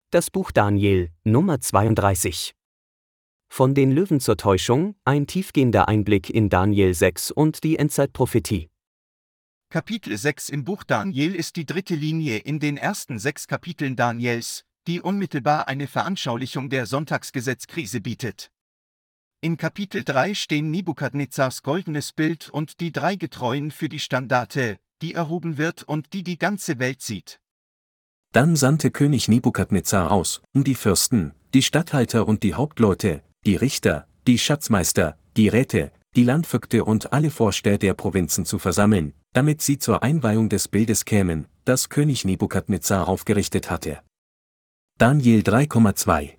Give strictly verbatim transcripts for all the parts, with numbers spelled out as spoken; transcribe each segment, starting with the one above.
Das Buch Daniel, Nummer zweiunddreißig. Von den Löwen zur Täuschung, ein tiefgehender Einblick in Daniel sechs und die Endzeitprophetie. Kapitel sechs im Buch Daniel ist die dritte Linie in den ersten sechs Kapiteln Daniels, die unmittelbar eine Veranschaulichung der Sonntagsgesetzkrise bietet. In Kapitel drei stehen Nebukadnezars goldenes Bild und die drei Getreuen für die Standarte, die erhoben wird und die die ganze Welt sieht. Dann sandte König Nebukadnezar aus, um die Fürsten, die Statthalter und die Hauptleute, die Richter, die Schatzmeister, die Räte, die Landvögte und alle Vorsteher der Provinzen zu versammeln, damit sie zur Einweihung des Bildes kämen, das König Nebukadnezar aufgerichtet hatte. Daniel drei Komma zwei.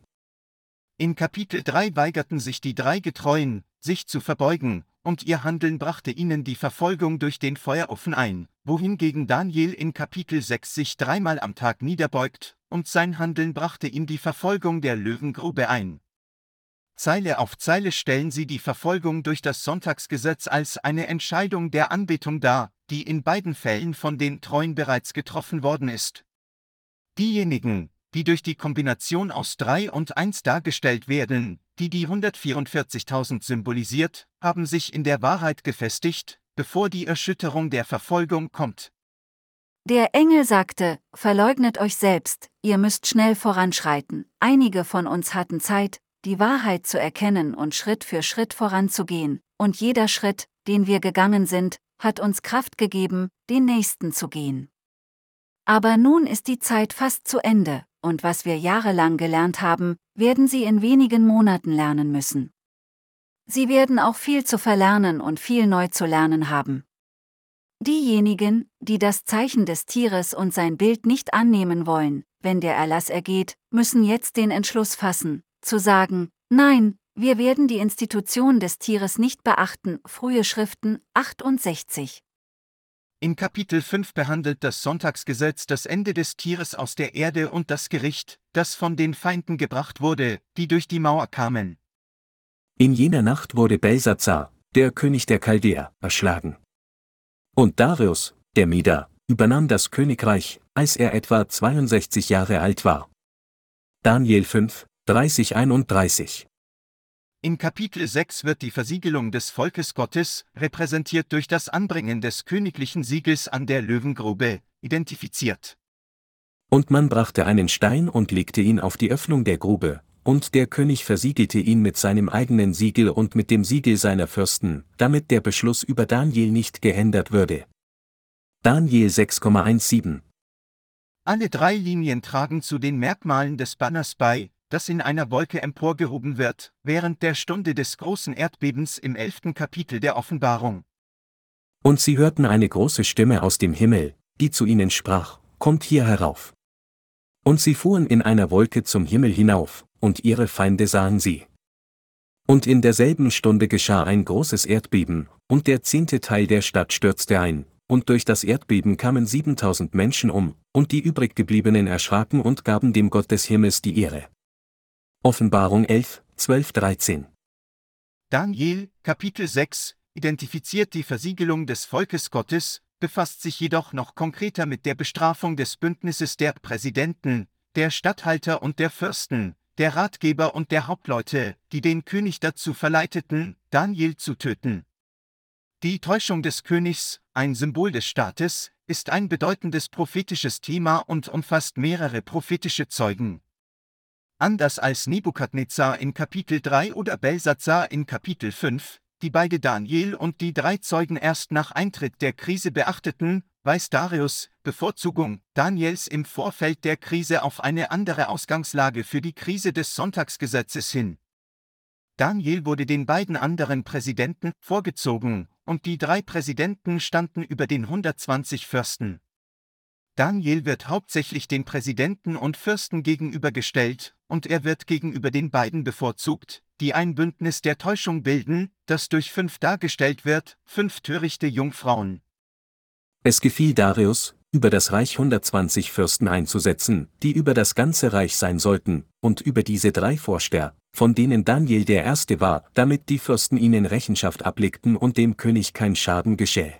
In Kapitel drei weigerten sich die drei Getreuen, sich zu verbeugen, und ihr Handeln brachte ihnen die Verfolgung durch den Feuerofen ein, wohingegen Daniel in Kapitel sechs sich dreimal am Tag niederbeugt, und sein Handeln brachte ihm die Verfolgung der Löwengrube ein. Zeile auf Zeile stellen sie die Verfolgung durch das Sonntagsgesetz als eine Entscheidung der Anbetung dar, die in beiden Fällen von den Treuen bereits getroffen worden ist. Diejenigen, die durch die Kombination aus drei und eins dargestellt werden, die die hundertvierundvierzigtausend symbolisiert, haben sich in der Wahrheit gefestigt, bevor die Erschütterung der Verfolgung kommt. Der Engel sagte, verleugnet euch selbst, ihr müsst schnell voranschreiten. Einige von uns hatten Zeit, die Wahrheit zu erkennen und Schritt für Schritt voranzugehen, und jeder Schritt, den wir gegangen sind, hat uns Kraft gegeben, den nächsten zu gehen. Aber nun ist die Zeit fast zu Ende, und was wir jahrelang gelernt haben, werden Sie in wenigen Monaten lernen müssen. Sie werden auch viel zu verlernen und viel neu zu lernen haben. Diejenigen, die das Zeichen des Tieres und sein Bild nicht annehmen wollen, wenn der Erlass ergeht, müssen jetzt den Entschluss fassen, zu sagen, nein, wir werden die Institution des Tieres nicht beachten. Frühe Schriften achtundsechzig. In Kapitel fünf behandelt das Sonntagsgesetz das Ende des Tieres aus der Erde und das Gericht, das von den Feinden gebracht wurde, die durch die Mauer kamen. In jener Nacht wurde Belsatzar, der König der Chaldäer, erschlagen. Und Darius, der Meder, übernahm das Königreich, als er etwa zweiundsechzig Jahre alt war. Daniel fünf, dreißig bis einunddreißig. In Kapitel sechs wird die Versiegelung des Volkes Gottes, repräsentiert durch das Anbringen des königlichen Siegels an der Löwengrube, identifiziert. Und man brachte einen Stein und legte ihn auf die Öffnung der Grube, und der König versiegelte ihn mit seinem eigenen Siegel und mit dem Siegel seiner Fürsten, damit der Beschluss über Daniel nicht geändert würde. Daniel sechs Komma siebzehn. Alle drei Linien tragen zu den Merkmalen des Banners bei, das in einer Wolke emporgehoben wird, während der Stunde des großen Erdbebens im elften Kapitel der Offenbarung. Und sie hörten eine große Stimme aus dem Himmel, die zu ihnen sprach, kommt hier herauf. Und sie fuhren in einer Wolke zum Himmel hinauf, und ihre Feinde sahen sie. Und in derselben Stunde geschah ein großes Erdbeben, und der zehnte Teil der Stadt stürzte ein, und durch das Erdbeben kamen siebentausend Menschen um, und die übriggebliebenen erschraken und gaben dem Gott des Himmels die Ehre. Offenbarung elf, zwölf, dreizehn. Daniel, Kapitel sechs, identifiziert die Versiegelung des Volkes Gottes, befasst sich jedoch noch konkreter mit der Bestrafung des Bündnisses der Präsidenten, der Statthalter und der Fürsten, der Ratgeber und der Hauptleute, die den König dazu verleiteten, Daniel zu töten. Die Täuschung des Königs, ein Symbol des Staates, ist ein bedeutendes prophetisches Thema und umfasst mehrere prophetische Zeugen. Anders als Nebukadnezar in Kapitel drei oder Belsatzar in Kapitel fünf, die beide Daniel und die drei Zeugen erst nach Eintritt der Krise beachteten, weist Darius, Bevorzugung Daniels im Vorfeld der Krise auf eine andere Ausgangslage für die Krise des Sonntagsgesetzes hin. Daniel wurde den beiden anderen Präsidenten vorgezogen, und die drei Präsidenten standen über den hundertzwanzig Fürsten. Daniel wird hauptsächlich den Präsidenten und Fürsten gegenübergestellt, und er wird gegenüber den beiden bevorzugt, die ein Bündnis der Täuschung bilden, das durch fünf dargestellt wird, fünf törichte Jungfrauen. Es gefiel Darius, über das Reich hundertzwanzig Fürsten einzusetzen, die über das ganze Reich sein sollten, und über diese drei Vorsteher, von denen Daniel der Erste war, damit die Fürsten ihnen Rechenschaft ablegten und dem König kein Schaden geschähe.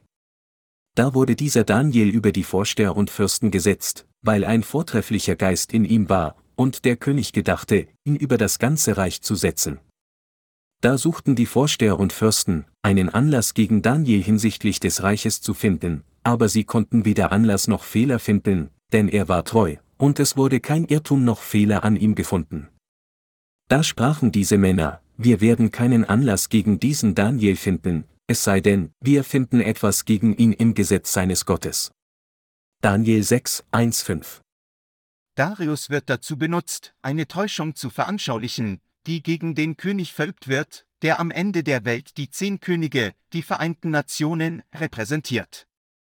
Da wurde dieser Daniel über die Vorsteher und Fürsten gesetzt, weil ein vortrefflicher Geist in ihm war, und der König gedachte, ihn über das ganze Reich zu setzen. Da suchten die Vorsteher und Fürsten, einen Anlass gegen Daniel hinsichtlich des Reiches zu finden, aber sie konnten weder Anlass noch Fehler finden, denn er war treu, und es wurde kein Irrtum noch Fehler an ihm gefunden. Da sprachen diese Männer: Wir werden keinen Anlass gegen diesen Daniel finden, es sei denn, wir finden etwas gegen ihn im Gesetz seines Gottes. Daniel sechs, eins bis fünf. Darius wird dazu benutzt, eine Täuschung zu veranschaulichen, die gegen den König verübt wird, der am Ende der Welt die zehn Könige, die Vereinten Nationen, repräsentiert.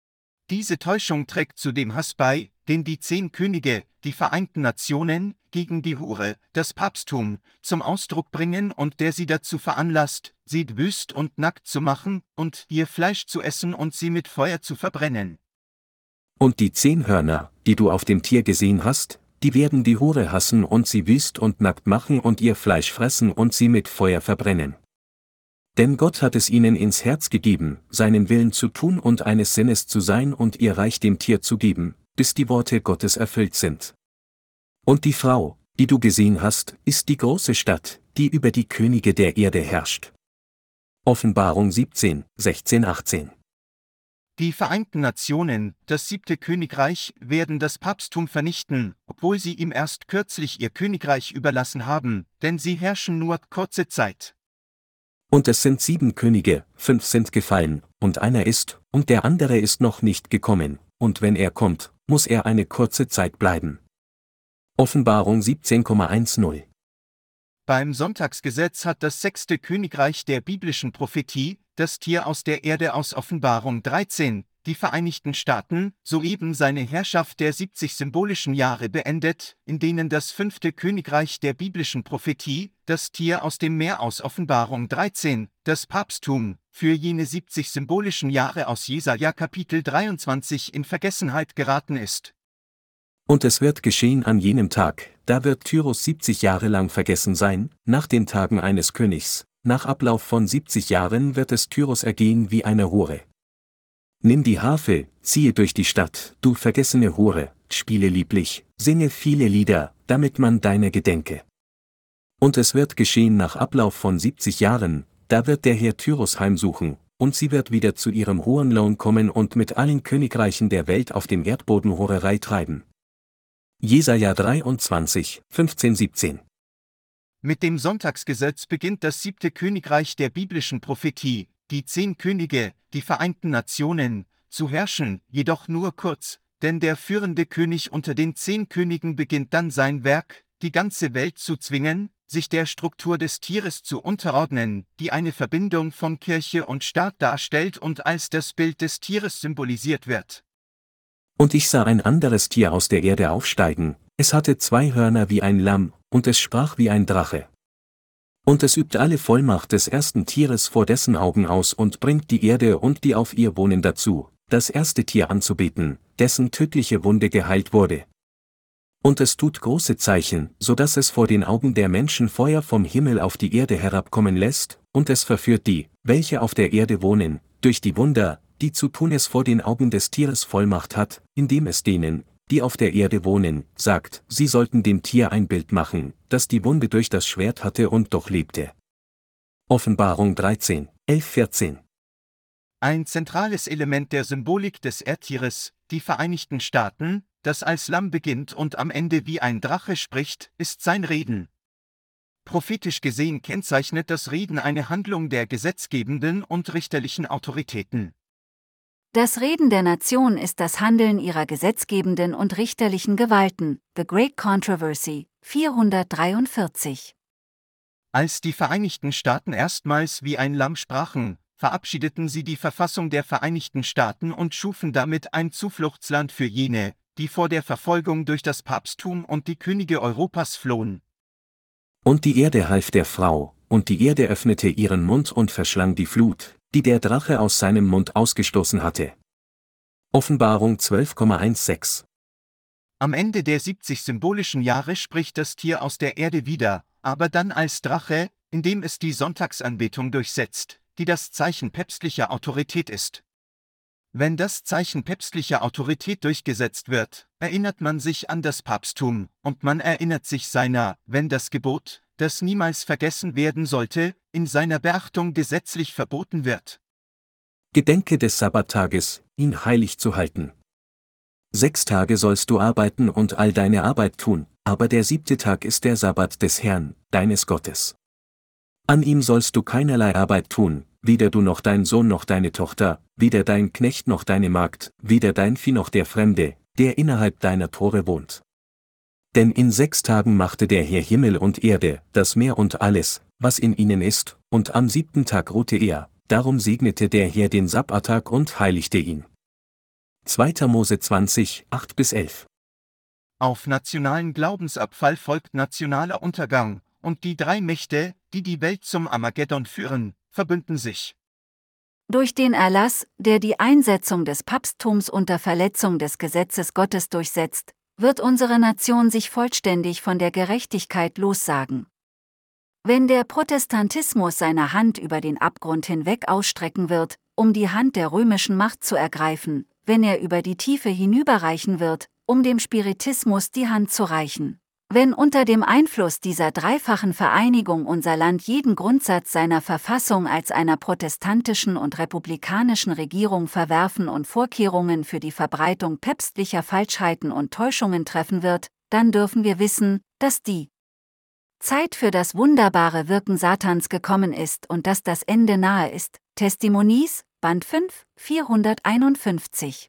Diese Täuschung trägt zu dem Hass bei, den die zehn Könige, die Vereinten Nationen, gegen die Hure, das Papsttum, zum Ausdruck bringen und der sie dazu veranlasst, sie wüst und nackt zu machen und ihr Fleisch zu essen und sie mit Feuer zu verbrennen. Und die zehn Hörner, die du auf dem Tier gesehen hast, die werden die Hure hassen und sie wüst und nackt machen und ihr Fleisch fressen und sie mit Feuer verbrennen. Denn Gott hat es ihnen ins Herz gegeben, seinen Willen zu tun und eines Sinnes zu sein und ihr Reich dem Tier zu geben, bis die Worte Gottes erfüllt sind. Und die Frau, die du gesehen hast, ist die große Stadt, die über die Könige der Erde herrscht. Offenbarung siebzehn, sechzehn, achtzehn. Die Vereinten Nationen, das siebte Königreich, werden das Papsttum vernichten, obwohl sie ihm erst kürzlich ihr Königreich überlassen haben, denn sie herrschen nur kurze Zeit. Und es sind sieben Könige, fünf sind gefallen, und einer ist, und der andere ist noch nicht gekommen, und wenn er kommt, muss er eine kurze Zeit bleiben. Offenbarung siebzehn, eins. Beim Sonntagsgesetz hat das sechste Königreich der biblischen Prophetie, das Tier aus der Erde aus Offenbarung dreizehn, die Vereinigten Staaten, soeben seine Herrschaft der siebzig symbolischen Jahre beendet, in denen das fünfte Königreich der biblischen Prophetie, das Tier aus dem Meer aus Offenbarung dreizehn, das Papsttum, für jene siebzig symbolischen Jahre aus Jesaja Kapitel dreiundzwanzig in Vergessenheit geraten ist. Und es wird geschehen an jenem Tag, da wird Tyrus siebzig Jahre lang vergessen sein, nach den Tagen eines Königs, nach Ablauf von siebzig Jahren wird es Tyrus ergehen wie eine Hure. Nimm die Harfe, ziehe durch die Stadt, du vergessene Hure, spiele lieblich, singe viele Lieder, damit man deiner gedenke. Und es wird geschehen nach Ablauf von siebzig Jahren, da wird der Herr Tyrus heimsuchen, und sie wird wieder zu ihrem hohen Lohn kommen und mit allen Königreichen der Welt auf dem Erdboden Hurerei treiben. Jesaja dreiundzwanzig, fünfzehn, siebzehn. Mit dem Sonntagsgesetz beginnt das siebte Königreich der biblischen Prophetie, die zehn Könige, die Vereinten Nationen, zu herrschen, jedoch nur kurz, denn der führende König unter den zehn Königen beginnt dann sein Werk, die ganze Welt zu zwingen, sich der Struktur des Tieres zu unterordnen, die eine Verbindung von Kirche und Staat darstellt und als das Bild des Tieres symbolisiert wird. Und ich sah ein anderes Tier aus der Erde aufsteigen, es hatte zwei Hörner wie ein Lamm, und es sprach wie ein Drache. Und es übt alle Vollmacht des ersten Tieres vor dessen Augen aus und bringt die Erde und die auf ihr wohnen dazu, das erste Tier anzubeten, dessen tödliche Wunde geheilt wurde. Und es tut große Zeichen, so dass es vor den Augen der Menschen Feuer vom Himmel auf die Erde herabkommen lässt, und es verführt die, welche auf der Erde wohnen, durch die Wunder, die zu tun es vor den Augen des Tieres Vollmacht hat, indem es denen, die auf der Erde wohnen, sagt, sie sollten dem Tier ein Bild machen, das die Wunde durch das Schwert hatte und doch lebte. Offenbarung dreizehn, elf, vierzehn. Ein zentrales Element der Symbolik des Erdtieres, die Vereinigten Staaten, das als Lamm beginnt und am Ende wie ein Drache spricht, ist sein Reden. Prophetisch gesehen kennzeichnet das Reden eine Handlung der gesetzgebenden und richterlichen Autoritäten. Das Reden der Nation ist das Handeln ihrer gesetzgebenden und richterlichen Gewalten, The Great Controversy, vierhundertdreiundvierzig. Als die Vereinigten Staaten erstmals wie ein Lamm sprachen, verabschiedeten sie die Verfassung der Vereinigten Staaten und schufen damit ein Zufluchtsland für jene, die vor der Verfolgung durch das Papsttum und die Könige Europas flohen. Und die Erde half der Frau, und die Erde öffnete ihren Mund und verschlang die Flut, die der Drache aus seinem Mund ausgestoßen hatte. Offenbarung zwölf, sechzehn. Am Ende der siebzig symbolischen Jahre spricht das Tier aus der Erde wieder, aber dann als Drache, indem es die Sonntagsanbetung durchsetzt, die das Zeichen päpstlicher Autorität ist. Wenn das Zeichen päpstlicher Autorität durchgesetzt wird, erinnert man sich an das Papsttum, und man erinnert sich seiner, wenn das Gebot, das niemals vergessen werden sollte, in seiner Beachtung gesetzlich verboten wird. Gedenke des Sabbattages, ihn heilig zu halten. Sechs Tage sollst du arbeiten und all deine Arbeit tun, aber der siebte Tag ist der Sabbat des Herrn, deines Gottes. An ihm sollst du keinerlei Arbeit tun, weder du noch dein Sohn noch deine Tochter, weder dein Knecht noch deine Magd, weder dein Vieh noch der Fremde, der innerhalb deiner Tore wohnt. Denn in sechs Tagen machte der Herr Himmel und Erde, das Meer und alles, was in ihnen ist, und am siebten Tag ruhte er, darum segnete der Herr den Sabbattag und heiligte ihn. zweiter Mose zwanzig, acht bis elf. Auf nationalen Glaubensabfall folgt nationaler Untergang, und die drei Mächte, die die Welt zum Armageddon führen, verbünden sich. Durch den Erlass, der die Einsetzung des Papsttums unter Verletzung des Gesetzes Gottes durchsetzt, wird unsere Nation sich vollständig von der Gerechtigkeit lossagen. Wenn der Protestantismus seine Hand über den Abgrund hinweg ausstrecken wird, um die Hand der römischen Macht zu ergreifen, wenn er über die Tiefe hinüberreichen wird, um dem Spiritismus die Hand zu reichen. Wenn unter dem Einfluss dieser dreifachen Vereinigung unser Land jeden Grundsatz seiner Verfassung als einer protestantischen und republikanischen Regierung verwerfen und Vorkehrungen für die Verbreitung päpstlicher Falschheiten und Täuschungen treffen wird, dann dürfen wir wissen, dass die Zeit für das wunderbare Wirken Satans gekommen ist und dass das Ende nahe ist. Testimonies, Band fünf, vierhunderteinundfünfzig.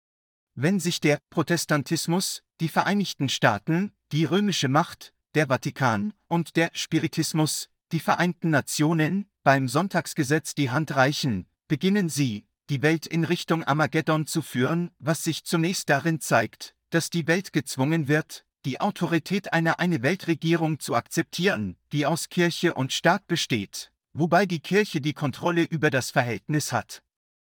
Wenn sich der Protestantismus, die Vereinigten Staaten, die römische Macht, der Vatikan und der Spiritismus, die Vereinten Nationen, beim Sonntagsgesetz die Hand reichen, beginnen sie, die Welt in Richtung Armageddon zu führen, was sich zunächst darin zeigt, dass die Welt gezwungen wird, die Autorität einer eine Weltregierung zu akzeptieren, die aus Kirche und Staat besteht, wobei die Kirche die Kontrolle über das Verhältnis hat.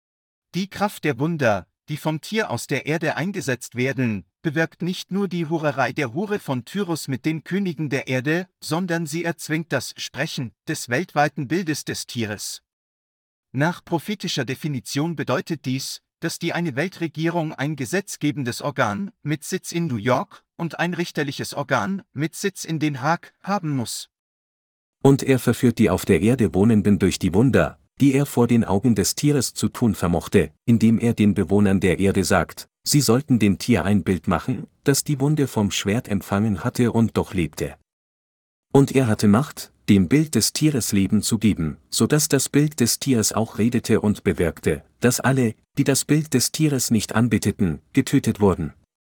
Die Kraft der Wunder, die vom Tier aus der Erde eingesetzt werden, bewirkt nicht nur die Hurerei der Hure von Tyrus mit den Königen der Erde, sondern sie erzwingt das Sprechen des weltweiten Bildes des Tieres. Nach prophetischer Definition bedeutet dies, dass die eine Weltregierung ein gesetzgebendes Organ mit Sitz in New York und ein richterliches Organ mit Sitz in Den Haag haben muss. Und er verführt die auf der Erde Wohnenden durch die Wunder, die er vor den Augen des Tieres zu tun vermochte, indem er den Bewohnern der Erde sagt, sie sollten dem Tier ein Bild machen, das die Wunde vom Schwert empfangen hatte und doch lebte. Und er hatte Macht, dem Bild des Tieres Leben zu geben, so dass das Bild des Tieres auch redete und bewirkte, dass alle, die das Bild des Tieres nicht anbeteten, getötet wurden.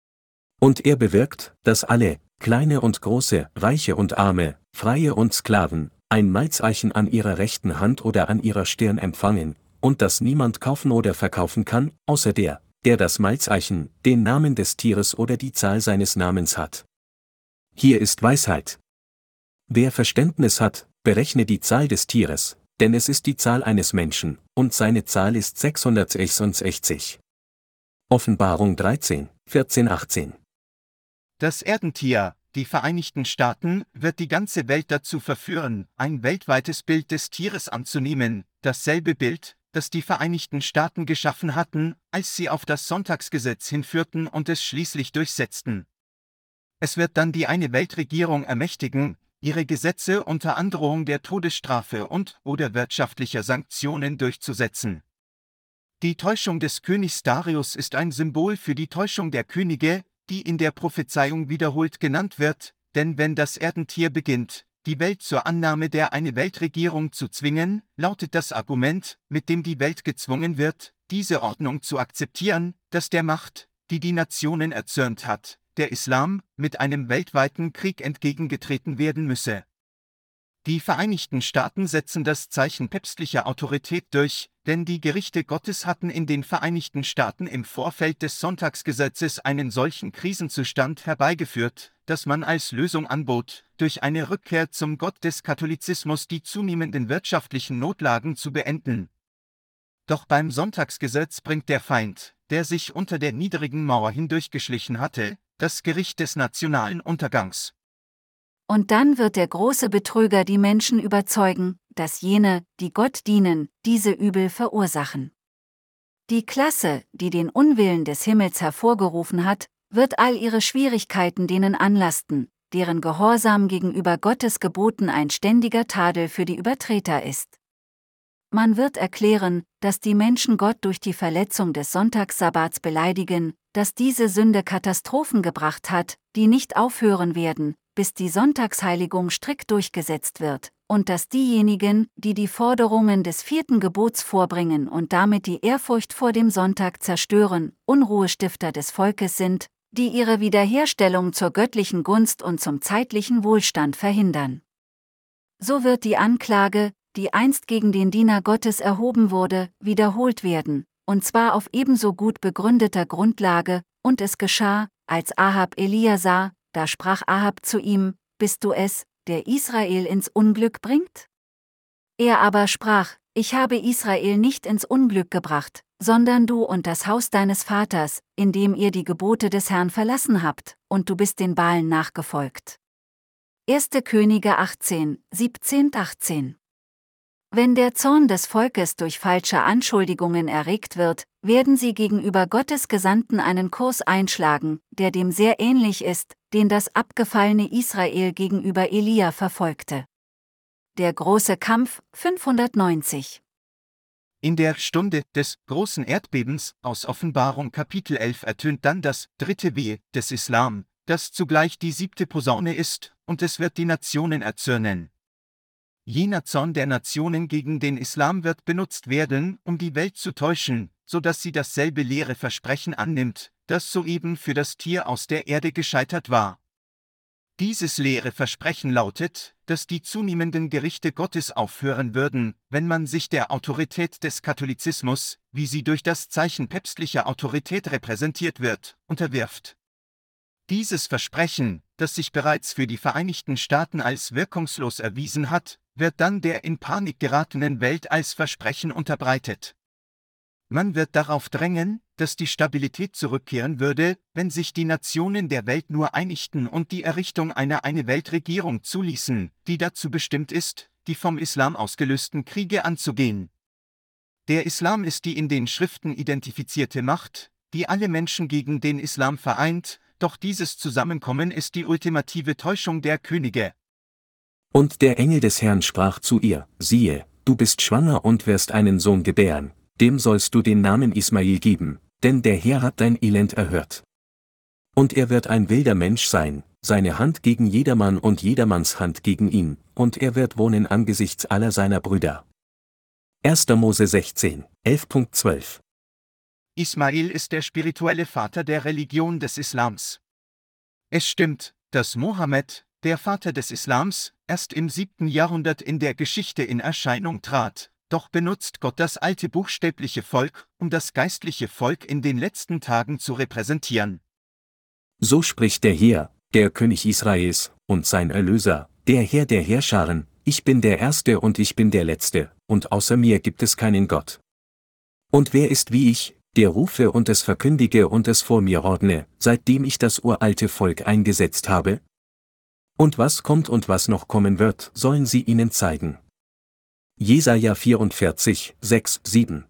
Und er bewirkt, dass alle, kleine und große, reiche und arme, freie und Sklaven, ein Malzeichen an ihrer rechten Hand oder an ihrer Stirn empfangen, und dass niemand kaufen oder verkaufen kann, außer der, der das Malzeichen, den Namen des Tieres oder die Zahl seines Namens hat. Hier ist Weisheit. Wer Verständnis hat, berechne die Zahl des Tieres, denn es ist die Zahl eines Menschen, und seine Zahl ist sechshundertsechsundsechzig. Offenbarung dreizehn, vierzehn, achtzehn. Das Erdentier, die Vereinigten Staaten, wird die ganze Welt dazu verführen, ein weltweites Bild des Tieres anzunehmen, dasselbe Bild, das die Vereinigten Staaten geschaffen hatten, als sie auf das Sonntagsgesetz hinführten und es schließlich durchsetzten. Es wird dann die eine Weltregierung ermächtigen, ihre Gesetze unter Androhung der Todesstrafe und/oder wirtschaftlicher Sanktionen durchzusetzen. Die Täuschung des Königs Darius ist ein Symbol für die Täuschung der Könige, die in der Prophezeiung wiederholt genannt wird, denn wenn das Erdentier beginnt, die Welt zur Annahme der eine Weltregierung zu zwingen, lautet das Argument, mit dem die Welt gezwungen wird, diese Ordnung zu akzeptieren, dass der Macht, die die Nationen erzürnt hat, der Islam, mit einem weltweiten Krieg entgegengetreten werden müsse. Die Vereinigten Staaten setzen das Zeichen päpstlicher Autorität durch, denn die Gerichte Gottes hatten in den Vereinigten Staaten im Vorfeld des Sonntagsgesetzes einen solchen Krisenzustand herbeigeführt, dass man als Lösung anbot, durch eine Rückkehr zum Gott des Katholizismus die zunehmenden wirtschaftlichen Notlagen zu beenden. Doch beim Sonntagsgesetz bringt der Feind, der sich unter der niedrigen Mauer hindurchgeschlichen hatte, das Gericht des nationalen Untergangs. Und dann wird der große Betrüger die Menschen überzeugen, dass jene, die Gott dienen, diese Übel verursachen. Die Klasse, die den Unwillen des Himmels hervorgerufen hat, wird all ihre Schwierigkeiten denen anlasten, deren Gehorsam gegenüber Gottes Geboten ein ständiger Tadel für die Übertreter ist. Man wird erklären, dass die Menschen Gott durch die Verletzung des Sonntagssabats beleidigen, dass diese Sünde Katastrophen gebracht hat, die nicht aufhören werden, bis die Sonntagsheiligung strikt durchgesetzt wird, und dass diejenigen, die die Forderungen des vierten Gebots vorbringen und damit die Ehrfurcht vor dem Sonntag zerstören, Unruhestifter des Volkes sind, die ihre Wiederherstellung zur göttlichen Gunst und zum zeitlichen Wohlstand verhindern. So wird die Anklage, die einst gegen den Diener Gottes erhoben wurde, wiederholt werden, und zwar auf ebenso gut begründeter Grundlage, und es geschah, als Ahab Elia sah, da sprach Ahab zu ihm: Bist du es, der Israel ins Unglück bringt? Er aber sprach: Ich habe Israel nicht ins Unglück gebracht, sondern du und das Haus deines Vaters, indem ihr die Gebote des Herrn verlassen habt, und du bist den Baalen nachgefolgt. erste Könige achtzehn, siebzehn, achtzehn. Wenn der Zorn des Volkes durch falsche Anschuldigungen erregt wird, werden sie gegenüber Gottes Gesandten einen Kurs einschlagen, der dem sehr ähnlich ist, den das abgefallene Israel gegenüber Elia verfolgte. Der große Kampf, fünfhundertneunzig. In der Stunde des großen Erdbebens aus Offenbarung Kapitel elf ertönt dann das dritte Wehe des Islam, das zugleich die siebte Posaune ist, und es wird die Nationen erzürnen. Jener Zorn der Nationen gegen den Islam wird benutzt werden, um die Welt zu täuschen, so dass sie dasselbe leere Versprechen annimmt, das soeben für das Tier aus der Erde gescheitert war. Dieses leere Versprechen lautet, dass die zunehmenden Gerichte Gottes aufhören würden, wenn man sich der Autorität des Katholizismus, wie sie durch das Zeichen päpstlicher Autorität repräsentiert wird, unterwirft. Dieses Versprechen, das sich bereits für die Vereinigten Staaten als wirkungslos erwiesen hat, wird dann der in Panik geratenen Welt als Versprechen unterbreitet. Man wird darauf drängen, dass die Stabilität zurückkehren würde, wenn sich die Nationen der Welt nur einigten und die Errichtung einer eine Weltregierung zuließen, die dazu bestimmt ist, die vom Islam ausgelösten Kriege anzugehen. Der Islam ist die in den Schriften identifizierte Macht, die alle Menschen gegen den Islam vereint, doch dieses Zusammenkommen ist die ultimative Täuschung der Könige. Und der Engel des Herrn sprach zu ihr: Siehe, du bist schwanger und wirst einen Sohn gebären, dem sollst du den Namen Ismael geben, denn der Herr hat dein Elend erhört. Und er wird ein wilder Mensch sein, seine Hand gegen jedermann und jedermanns Hand gegen ihn, und er wird wohnen angesichts aller seiner Brüder. erster Mose sechzehn, elf, zwölf. Ismael ist der spirituelle Vater der Religion des Islams. Es stimmt, dass Mohammed, der Vater des Islams, erst im siebten Jahrhundert in der Geschichte in Erscheinung trat, doch benutzt Gott das alte buchstäbliche Volk, um das geistliche Volk in den letzten Tagen zu repräsentieren. So spricht der Herr, der König Israels, und sein Erlöser, der Herr der Heerscharen: Ich bin der Erste und ich bin der Letzte, und außer mir gibt es keinen Gott. Und wer ist wie ich, der rufe und es verkündige und es vor mir ordne, seitdem ich das uralte Volk eingesetzt habe? Und was kommt und was noch kommen wird, sollen sie ihnen zeigen. Jesaja vierundvierzig, sechs, sieben.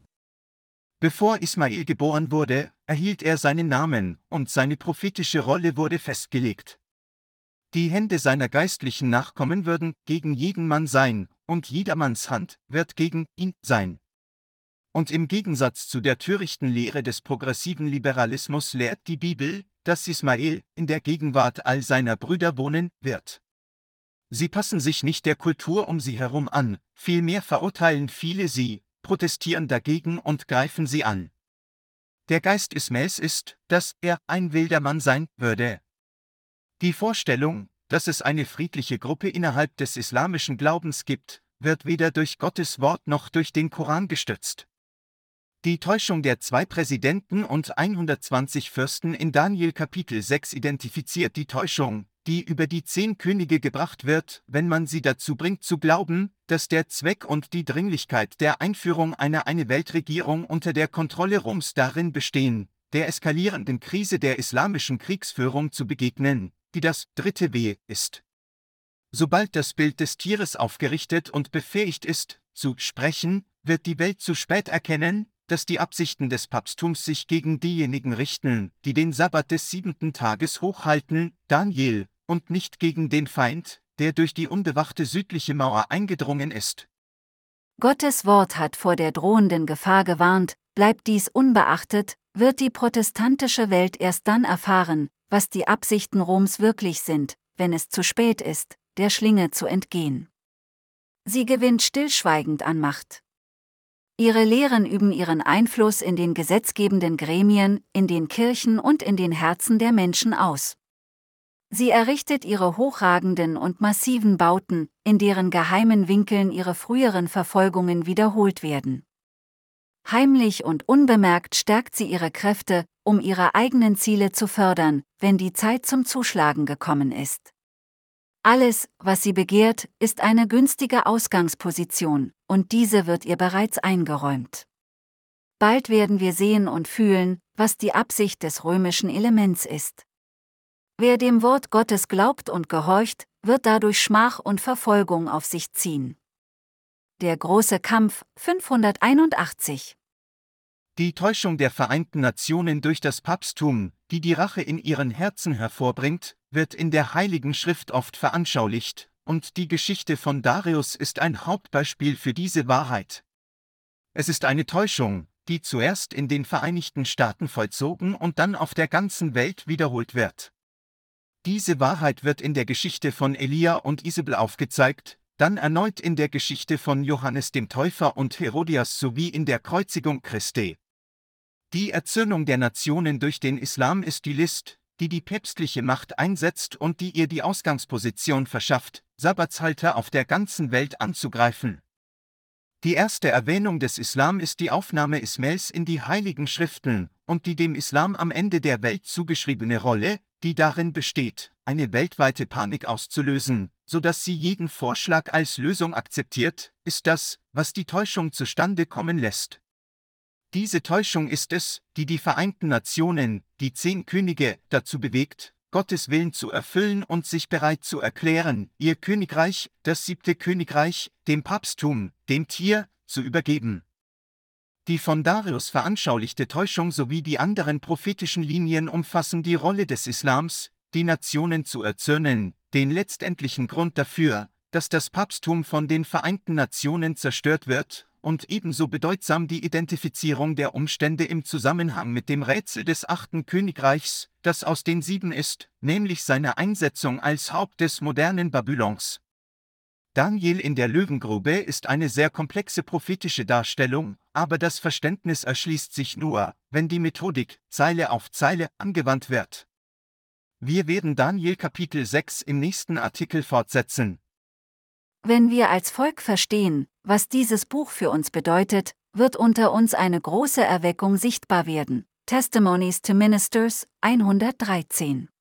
Bevor Ismael geboren wurde, erhielt er seinen Namen, und seine prophetische Rolle wurde festgelegt. Die Hände seiner geistlichen Nachkommen würden gegen jeden Mann sein, und jedermanns Hand wird gegen ihn sein. Und im Gegensatz zu der törichten Lehre des progressiven Liberalismus lehrt die Bibel, dass Ismael in der Gegenwart all seiner Brüder wohnen wird. Sie passen sich nicht der Kultur um sie herum an, vielmehr verurteilen viele sie, protestieren dagegen und greifen sie an. Der Geist Ismaels ist, dass er ein wilder Mann sein würde. Die Vorstellung, dass es eine friedliche Gruppe innerhalb des islamischen Glaubens gibt, wird weder durch Gottes Wort noch durch den Koran gestützt. Die Täuschung der zwei Präsidenten und hundertzwanzig Fürsten in Daniel Kapitel sechs identifiziert die Täuschung, die über die zehn Könige gebracht wird, wenn man sie dazu bringt zu glauben, dass der Zweck und die Dringlichkeit der Einführung einer eine Weltregierung unter der Kontrolle Roms darin bestehen, der eskalierenden Krise der islamischen Kriegsführung zu begegnen, die das dritte Wehe ist. Sobald das Bild des Tieres aufgerichtet und befähigt ist, zu sprechen, wird die Welt zu spät erkennen, dass die Absichten des Papsttums sich gegen diejenigen richten, die den Sabbat des siebenten Tages hochhalten, Daniel, und nicht gegen den Feind, der durch die unbewachte südliche Mauer eingedrungen ist. Gottes Wort hat vor der drohenden Gefahr gewarnt, bleibt dies unbeachtet, wird die protestantische Welt erst dann erfahren, was die Absichten Roms wirklich sind, wenn es zu spät ist, der Schlinge zu entgehen. Sie gewinnt stillschweigend an Macht. Ihre Lehren üben ihren Einfluss in den gesetzgebenden Gremien, in den Kirchen und in den Herzen der Menschen aus. Sie errichtet ihre hochragenden und massiven Bauten, in deren geheimen Winkeln ihre früheren Verfolgungen wiederholt werden. Heimlich und unbemerkt stärkt sie ihre Kräfte, um ihre eigenen Ziele zu fördern, wenn die Zeit zum Zuschlagen gekommen ist. Alles, was sie begehrt, ist eine günstige Ausgangsposition, und diese wird ihr bereits eingeräumt. Bald werden wir sehen und fühlen, was die Absicht des römischen Elements ist. Wer dem Wort Gottes glaubt und gehorcht, wird dadurch Schmach und Verfolgung auf sich ziehen. Der große Kampf, fünfhunderteinundachtzig. Die Täuschung der Vereinten Nationen durch das Papsttum, die die Rache in ihren Herzen hervorbringt, wird in der Heiligen Schrift oft veranschaulicht, und die Geschichte von Darius ist ein Hauptbeispiel für diese Wahrheit. Es ist eine Täuschung, die zuerst in den Vereinigten Staaten vollzogen und dann auf der ganzen Welt wiederholt wird. Diese Wahrheit wird in der Geschichte von Elia und Isabel aufgezeigt, dann erneut in der Geschichte von Johannes dem Täufer und Herodias sowie in der Kreuzigung Christi. Die Erzürnung der Nationen durch den Islam ist die List, die die päpstliche Macht einsetzt und die ihr die Ausgangsposition verschafft, Sabbatshalter auf der ganzen Welt anzugreifen. Die erste Erwähnung des Islam ist die Aufnahme Ismails in die Heiligen Schriften und die dem Islam am Ende der Welt zugeschriebene Rolle, die darin besteht, eine weltweite Panik auszulösen, sodass sie jeden Vorschlag als Lösung akzeptiert, ist das, was die Täuschung zustande kommen lässt. Diese Täuschung ist es, die die Vereinten Nationen, die zehn Könige, dazu bewegt, Gottes Willen zu erfüllen und sich bereit zu erklären, ihr Königreich, das siebte Königreich, dem Papsttum, dem Tier, zu übergeben. Die von Darius veranschaulichte Täuschung sowie die anderen prophetischen Linien umfassen die Rolle des Islams, die Nationen zu erzürnen, den letztendlichen Grund dafür, dass das Papsttum von den Vereinten Nationen zerstört wird, und ebenso bedeutsam die Identifizierung der Umstände im Zusammenhang mit dem Rätsel des achten Königreichs, das aus den sieben ist, nämlich seine Einsetzung als Haupt des modernen Babylons. Daniel in der Löwengrube ist eine sehr komplexe prophetische Darstellung, aber das Verständnis erschließt sich nur, wenn die Methodik, Zeile auf Zeile, angewandt wird. Wir werden Daniel Kapitel sechs im nächsten Artikel fortsetzen. Wenn wir als Volk verstehen, was dieses Buch für uns bedeutet, wird unter uns eine große Erweckung sichtbar werden. Testimonies to Ministers, hundertdreizehn.